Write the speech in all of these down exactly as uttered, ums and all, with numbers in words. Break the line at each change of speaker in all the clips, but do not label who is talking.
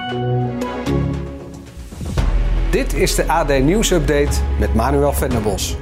Dit is de A D Nieuws Update met Manuel Venderbos.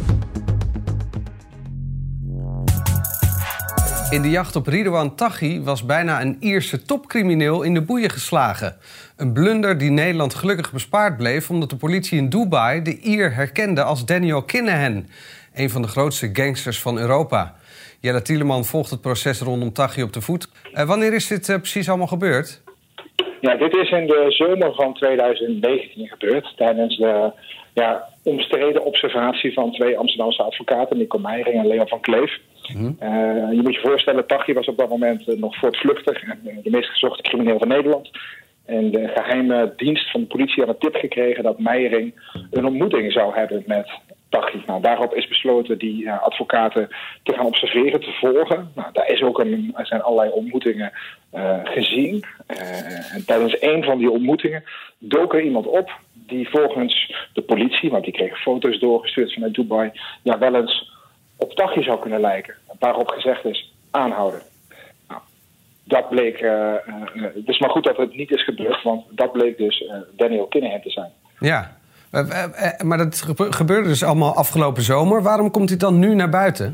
In de jacht op Ridouan Taghi was bijna een Ierse topcrimineel in de boeien geslagen. Een blunder die Nederland gelukkig bespaard bleef omdat de politie in Dubai de Ier herkende als Daniel Kinahan, een van de grootste gangsters van Europa. Jelle Tieleman volgt het proces rondom Taghi op de voet. Uh, wanneer is dit uh, precies allemaal gebeurd?
Ja, dit is in de zomer van tweeduizend negentien gebeurd. Tijdens de ja, omstreden observatie van twee Amsterdamse advocaten, Nico Meijering en Leon van Kleef. Mm-hmm. Uh, je moet je voorstellen, Taghi was op dat moment uh, nog voortvluchtig en uh, de meest gezochte crimineel van Nederland. En de geheime dienst van de politie had een tip gekregen dat Meijering een ontmoeting zou hebben met Taghi. Nou, daarop is besloten die uh, advocaten te gaan observeren, te volgen. Nou, daar is ook een, er zijn allerlei ontmoetingen uh, gezien. Uh, en tijdens een van die ontmoetingen dook er iemand op die volgens de politie, want die kreeg foto's doorgestuurd vanuit Dubai, ja, wel eens op Taghi zou kunnen lijken. Waarop gezegd is, aanhouden. Nou, dat bleek, uh, uh, het is maar goed dat het niet is gebeurd, want dat bleek dus uh, Daniel Kinahan te zijn.
Ja. Uh, uh, uh, maar dat gebeurde dus allemaal afgelopen zomer. Waarom komt hij dan nu naar buiten?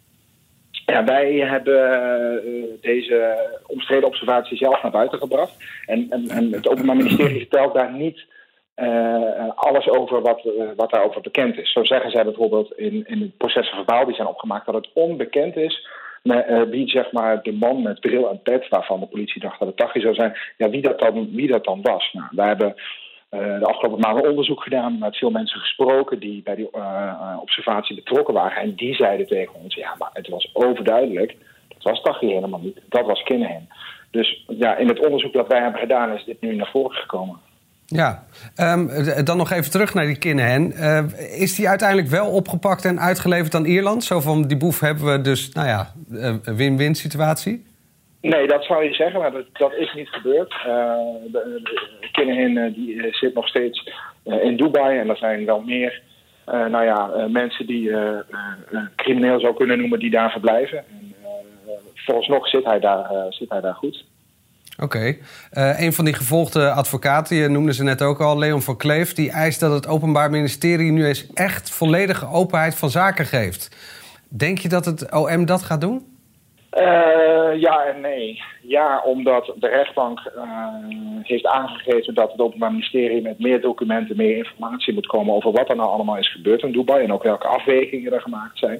Ja, wij hebben uh, deze omstreden observatie zelf naar buiten gebracht. En, en, en het Openbaar Ministerie vertelt daar niet uh, alles over wat, uh, wat daarover bekend is. Zo zeggen zij bijvoorbeeld in, in het processen verbaal die zijn opgemaakt dat het onbekend is met, uh, wie zeg maar de man met bril en pet, waarvan de politie dacht dat het Taghi zou zijn, ja, wie, dat dan, wie dat dan was. Nou, wij hebben Uh, de afgelopen maanden onderzoek gedaan, met veel mensen gesproken die bij die uh, observatie betrokken waren. En die zeiden tegen ons, ja, maar het was overduidelijk, dat was Taghi helemaal niet, dat was Kinahan. Dus ja, in het onderzoek dat wij hebben gedaan is dit nu naar voren gekomen. Ja,
um, dan nog even terug naar die Kinahan. Uh, is die uiteindelijk wel opgepakt en uitgeleverd aan Ierland? Zo van, die boef hebben we dus, nou ja, een win-win situatie?
Nee, dat zou je zeggen, maar dat, dat is niet gebeurd. Uh, de, de Kinahan uh, die uh, zit nog steeds uh, in Dubai en er zijn wel meer uh, nou ja, uh, mensen die uh, uh, crimineel zou kunnen noemen die daar verblijven. En, uh, vooralsnog zit hij daar, uh, zit hij daar goed.
Oké. Okay. Uh, een van die gevolgde advocaten, je noemde ze net ook al, Leon van Kleef, die eist dat het Openbaar Ministerie nu eens echt volledige openheid van zaken geeft. Denk je dat het O M dat gaat doen?
Uh, ja en nee. Ja, omdat de rechtbank uh, heeft aangegeven dat het Openbaar Ministerie met meer documenten, meer informatie moet komen over wat er nou allemaal is gebeurd in Dubai en ook welke afwegingen er gemaakt zijn.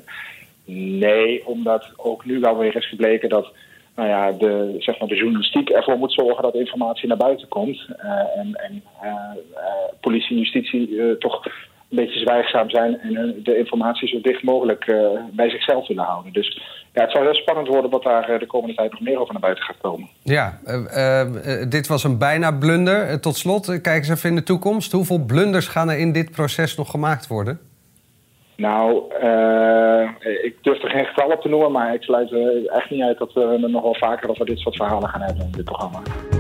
Nee, omdat ook nu wel weer is gebleken dat nou ja, de, zeg maar de journalistiek ervoor moet zorgen dat informatie naar buiten komt. Uh, en en uh, uh, politie en justitie uh, toch een beetje zwijgzaam zijn en uh, de informatie zo dicht mogelijk uh, bij zichzelf willen houden. Dus ja, het zal heel spannend worden wat daar uh, de komende tijd nog meer over naar buiten gaat komen.
Ja, uh, uh, dit was een bijna blunder. Uh, tot slot, uh, kijk eens even in de toekomst. Hoeveel blunders gaan er in dit proces nog gemaakt worden?
Nou, uh, ik durf er geen getal op te noemen, maar ik sluit uh, echt niet uit dat we er nog wel vaker over dit soort verhalen gaan hebben in dit programma.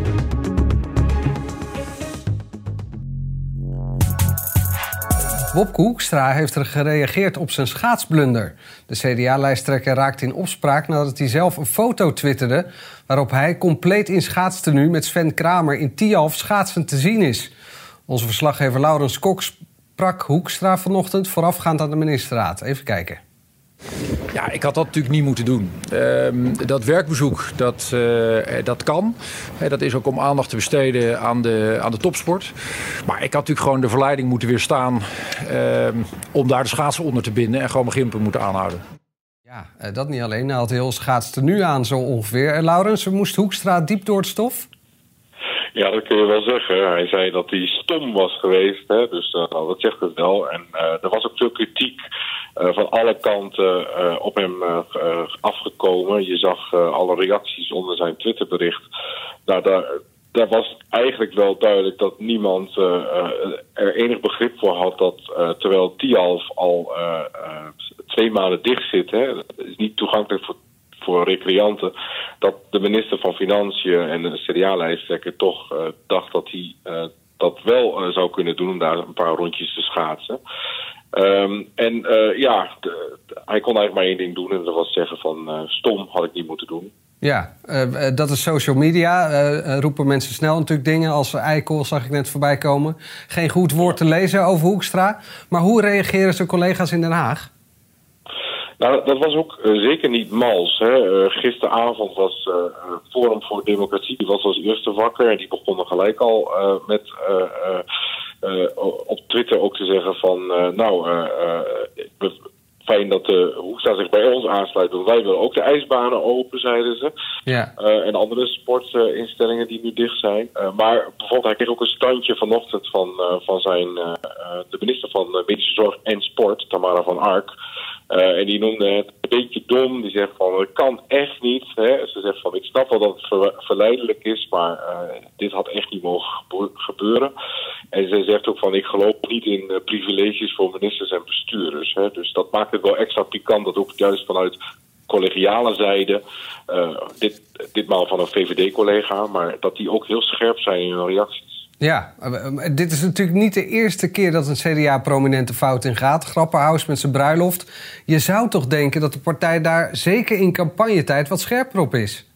Wopke Hoekstra heeft er gereageerd op zijn schaatsblunder. De C D A-lijsttrekker raakte in opspraak nadat hij zelf een foto twitterde waarop hij compleet in schaatstenu met Sven Kramer in Tialf schaatsend te zien is. Onze verslaggever Laurens Kok sprak Hoekstra vanochtend voorafgaand aan de ministerraad. Even kijken.
Ja, ik had dat natuurlijk niet moeten doen. Uh, dat werkbezoek, dat, uh, dat kan. Uh, dat is ook om aandacht te besteden aan de, aan de topsport. Maar ik had natuurlijk gewoon de verleiding moeten weerstaan uh, om daar de schaatsen onder te binden en gewoon mijn gimpen moeten aanhouden.
Ja, uh, dat niet alleen. Hij had heel schaatstenu aan zo ongeveer. Uh, Laurens, moest Hoekstra diep door het stof?
Ja, dat kun je wel zeggen. Hij zei dat hij stom was geweest. Hè? Dus uh, nou, dat zegt het wel. En uh, er was ook veel kritiek uh, van alle kanten uh, op hem uh, uh, afgekomen. Je zag uh, alle reacties onder zijn Twitterbericht. Nou, daar, daar was eigenlijk wel duidelijk dat niemand uh, uh, er enig begrip voor had dat uh, terwijl Tialf al uh, uh, twee maanden dicht zit, hè, dat is niet toegankelijk voor voor recreanten, dat de minister van Financiën en de C D A-lijsttrekker toch uh, dacht dat hij uh, dat wel uh, zou kunnen doen om daar een paar rondjes te schaatsen. Um, en uh, ja, de, de, hij kon eigenlijk maar één ding doen en dat was zeggen van uh, stom had ik niet moeten doen.
Ja, uh, dat is social media. Uh, roepen mensen snel natuurlijk dingen als eikel, zag ik net voorbij komen. Geen goed woord te lezen over Hoekstra. Maar hoe reageren zijn collega's in Den Haag?
Nou, dat was ook uh, zeker niet mals. Hè. Uh, gisteravond was uh, Forum voor Democratie, die was als eerste wakker. En die begonnen gelijk al uh, met uh, uh, uh, op Twitter ook te zeggen van... Uh, nou, uh, uh, fijn dat de Hoekstra zich bij ons aansluit. Want wij willen ook de ijsbanen open, zeiden ze. Ja. Uh, en andere sportinstellingen uh, die nu dicht zijn. Uh, maar bijvoorbeeld, hij kreeg ook een standje vanochtend van, uh, van zijn, uh, de minister van Medische Zorg en Sport, Tamara van Ark. Uh, en die noemde het een beetje dom. Die zegt van, het kan echt niet. Hè. Ze zegt van, ik snap wel dat het ver- verleidelijk is, maar uh, dit had echt niet mogen gebeuren. En ze zegt ook van, ik geloof niet in uh, privileges voor ministers en bestuurders. Hè. Dus dat maakt het wel extra pikant, dat ook juist vanuit collegiale zijde, uh, dit, ditmaal van een V V D-collega, maar dat die ook heel scherp zijn in hun reacties.
Ja, dit is natuurlijk niet de eerste keer dat een C D A-prominente fout in gaat. Grapperhaus met zijn bruiloft. Je zou toch denken dat de partij daar zeker in campagnetijd wat scherper op is?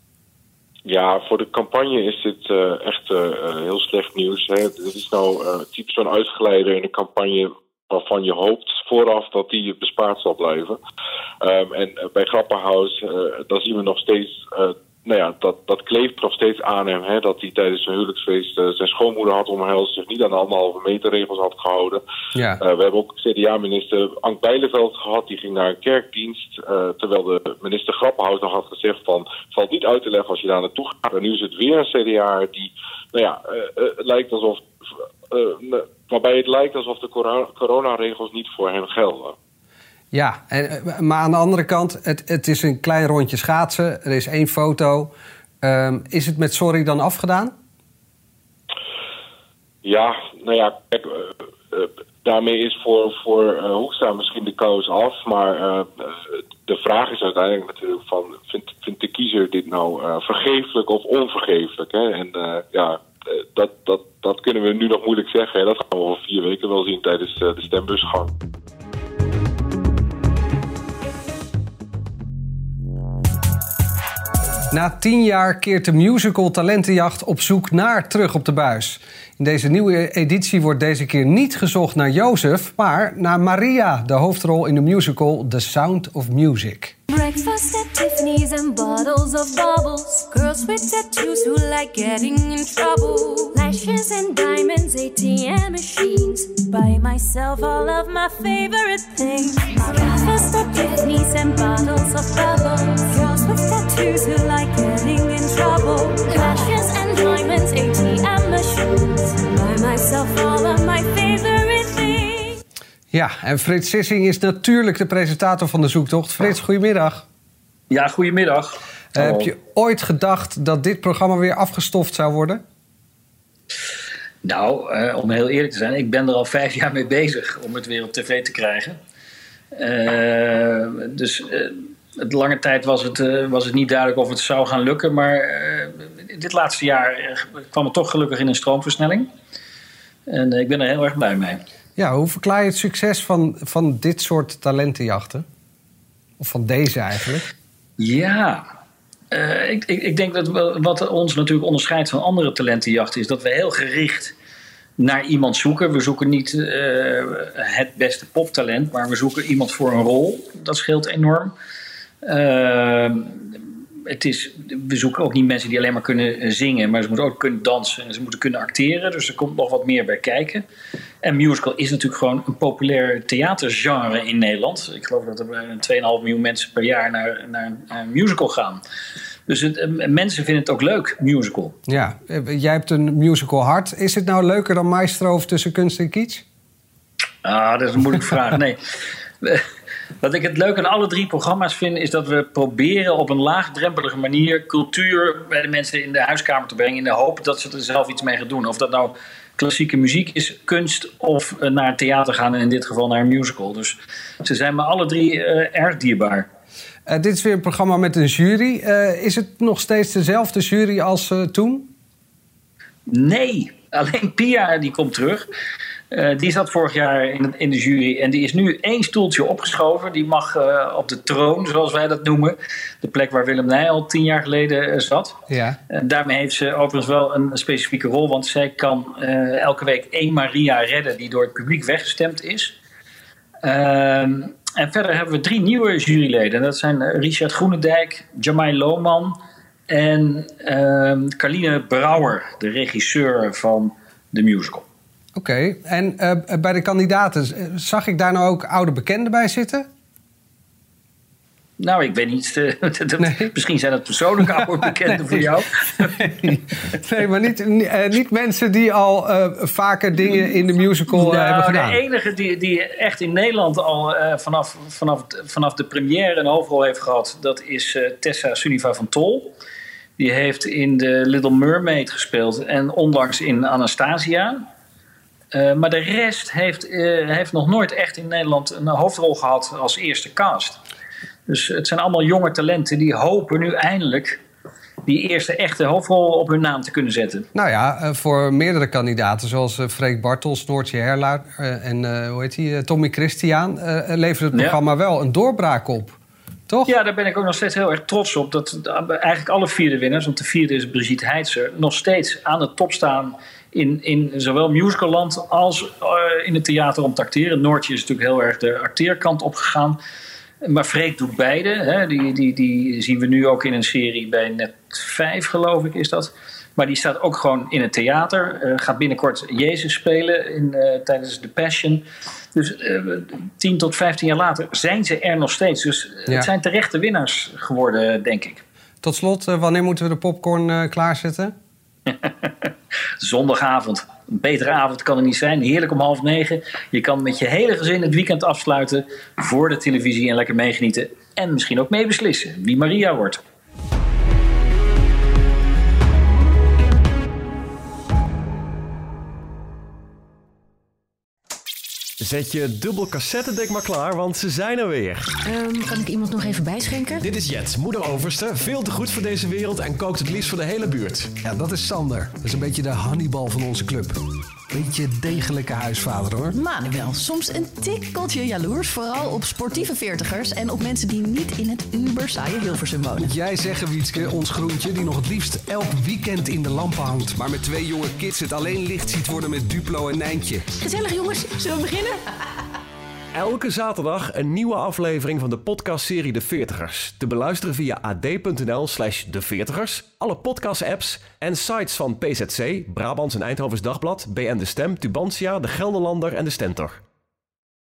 Ja, voor de campagne is dit uh, echt uh, heel slecht nieuws. Hè. Dit is nou uh, typisch zo'n uitgeleider in de campagne waarvan je hoopt vooraf dat die bespaard zal blijven. Um, en uh, bij Grapperhaus, uh, dan zien we nog steeds... Uh, Nou ja, dat, dat kleeft nog steeds aan hem. Hè, dat hij tijdens zijn huwelijksfeest uh, zijn schoonmoeder had omhelst, zich niet aan de anderhalve meter regels had gehouden. Ja. Uh, we hebben ook C D A-minister Ank Bijleveld gehad. Die ging naar een kerkdienst. Uh, terwijl de minister Grapperhaus nog had gezegd van, valt niet uit te leggen als je daar naartoe gaat. En nu is het weer een C D A die, nou ja, uh, uh, het lijkt alsof, uh, waarbij het lijkt alsof de corona- coronaregels niet voor hen gelden.
Ja, en, maar aan de andere kant, het, het is een klein rondje schaatsen. Er is één foto. Um, is het met sorry dan afgedaan?
Ja, nou ja, kijk, uh, uh, daarmee is voor, voor uh, Hoekstra misschien de kous af. Maar uh, de vraag is uiteindelijk natuurlijk van, vindt, vindt de kiezer dit nou uh, vergeeflijk of onvergeeflijk? Hè? En uh, ja, uh, dat, dat, dat kunnen we nu nog moeilijk zeggen. Hè? Dat gaan we over vier weken wel zien tijdens uh, de stembusgang.
Na tien jaar keert de musical Talentenjacht op zoek naar Terug op de Buis. In deze nieuwe editie wordt deze keer niet gezocht naar Jozef, maar naar Maria, de hoofdrol in de musical The Sound of Music.
Breakfast at Tiffany's and bottles of bubbles. Girls with tattoos who like getting in trouble. Lashes and diamonds, A T M machines. Buy myself all of my favorite things. Breakfast at Tiffany's and bottles of bubbles. Girls with tattoos who like getting in trouble. Lashes and diamonds, A T M machines. Buy myself all of my favorite things.
Ja, en Frits Sissing is natuurlijk de presentator van de zoektocht. Frits, goedemiddag.
Ja, goedemiddag.
Uh, heb je ooit gedacht dat dit programma weer afgestoft zou worden?
Nou, uh, om heel eerlijk te zijn, ik ben er al vijf jaar mee bezig om het weer op tv te krijgen. Uh, dus uh, het lange tijd was het, uh, was het niet duidelijk of het zou gaan lukken. Maar uh, dit laatste jaar uh, kwam het toch gelukkig in een stroomversnelling. En uh, ik ben er heel erg blij mee.
Ja, hoe verklaar je het succes van, van dit soort talentenjachten? Of van deze eigenlijk?
Ja, uh, ik, ik, ik denk dat we, wat ons natuurlijk onderscheidt van andere talentenjachten is dat we heel gericht naar iemand zoeken. We zoeken niet uh, het beste poptalent, maar we zoeken iemand voor een rol. Dat scheelt enorm. Uh, het is, we zoeken ook niet mensen die alleen maar kunnen zingen, maar ze moeten ook kunnen dansen en ze moeten kunnen acteren. Dus er komt nog wat meer bij kijken. En musical is natuurlijk gewoon een populair theatergenre in Nederland. Ik geloof dat er twee komma vijf miljoen mensen per jaar naar, naar een musical gaan. Dus het, mensen vinden het ook leuk, musical.
Ja, jij hebt een musical hart. Is het nou leuker dan Maestro of Tussen Kunst en Kitsch?
Ah, dat is een moeilijke vraag. Nee. Wat ik het leuk aan alle drie programma's vind, is dat we proberen op een laagdrempelige manier cultuur bij de mensen in de huiskamer te brengen, in de hoop dat ze er zelf iets mee gaan doen. Of dat nou klassieke muziek is, kunst of naar theater gaan en in dit geval naar een musical. Dus ze zijn me alle drie uh, erg dierbaar.
Uh, dit is weer een programma met een jury. Uh, is het nog steeds dezelfde jury als uh, toen?
Nee, alleen Pia die komt terug. Uh, die zat vorig jaar in, in de jury en die is nu één stoeltje opgeschoven. Die mag uh, op de troon, zoals wij dat noemen. De plek waar Willem Nij al tien jaar geleden uh, zat. Ja. En daarmee heeft ze overigens wel een specifieke rol. Want zij kan uh, elke week één Maria redden die door het publiek weggestemd is. Uh, en verder hebben we drie nieuwe juryleden. Dat zijn Richard Groenendijk, Jamai Lohman en uh, Carline Brouwer, de regisseur van de musical.
Oké, okay. en uh, bij de kandidaten, zag ik daar nou ook oude bekenden bij zitten?
Nou, ik weet niet. Uh, nee. Misschien zijn dat persoonlijke oude bekenden voor jou.
Nee, nee maar niet, uh, niet mensen die al uh, vaker dingen in de musical uh, nou, hebben gedaan.
De enige die, die echt in Nederland al uh, vanaf, vanaf, vanaf de première een hoofdrol heeft gehad, dat is uh, Tessa Sunniva van Tol. Die heeft in The Little Mermaid gespeeld en onlangs in Anastasia. Uh, maar de rest heeft, uh, heeft nog nooit echt in Nederland een hoofdrol gehad als eerste cast. Dus het zijn allemaal jonge talenten die hopen nu eindelijk die eerste echte hoofdrol op hun naam te kunnen zetten.
Nou ja, uh, voor meerdere kandidaten zoals uh, Freek Bartels, Noortje Herlaar uh, en uh, hoe heet die, uh, Tommy Christian uh, levert het programma ja. wel een doorbraak op. Toch?
Ja, daar ben ik ook nog steeds heel erg trots op. Dat eigenlijk alle vier de winnaars, want de vierde is Brigitte Heitzer, nog steeds aan de top staan in, in zowel musicalland als uh, in het theater om te acteren. Noortje is natuurlijk heel erg de acteerkant opgegaan. Maar Freek doet beide. Hè. Die, die, die zien we nu ook in een serie bij Net vijf, geloof ik, is dat. Maar die staat ook gewoon in het theater. Uh, gaat binnenkort Jezus spelen in, uh, tijdens The Passion. Dus uh, tien tot vijftien jaar later zijn ze er nog steeds. Dus uh, ja. het zijn terechte winnaars geworden, denk ik.
Tot slot, uh, wanneer moeten we de popcorn uh, klaarzetten?
Zondagavond. Een betere avond kan er niet zijn. Heerlijk om half negen. Je kan met je hele gezin het weekend afsluiten voor de televisie en lekker meegenieten. En misschien ook meebeslissen wie Maria wordt.
Zet je dubbel cassettedek maar klaar, want ze zijn er weer.
Um, kan ik iemand nog even bijschenken?
Dit is Jet, moeder overste, veel te goed voor deze wereld en kookt het liefst voor de hele buurt.
Ja, dat is Sander. Dat is een beetje de Hannibal van onze club. Beetje degelijke huisvader, hoor.
Manuel, soms een tikkeltje jaloers. Vooral op sportieve veertigers en op mensen die niet in het uber saaie Hilversum wonen.
Moet jij zeggen, Wietske, ons groentje, die nog het liefst elk weekend in de lampen hangt, maar met twee jonge kids het alleen licht ziet worden met Duplo en Nijntje.
Gezellig, jongens. Zullen we beginnen?
Elke zaterdag een nieuwe aflevering van de podcastserie De Veertigers. Te beluisteren via ad.nl slash De Veertigers, alle podcast-apps en sites van P Z C, Brabants en Eindhovens Dagblad, B N De Stem, Tubantia, De Gelderlander en De Stentor.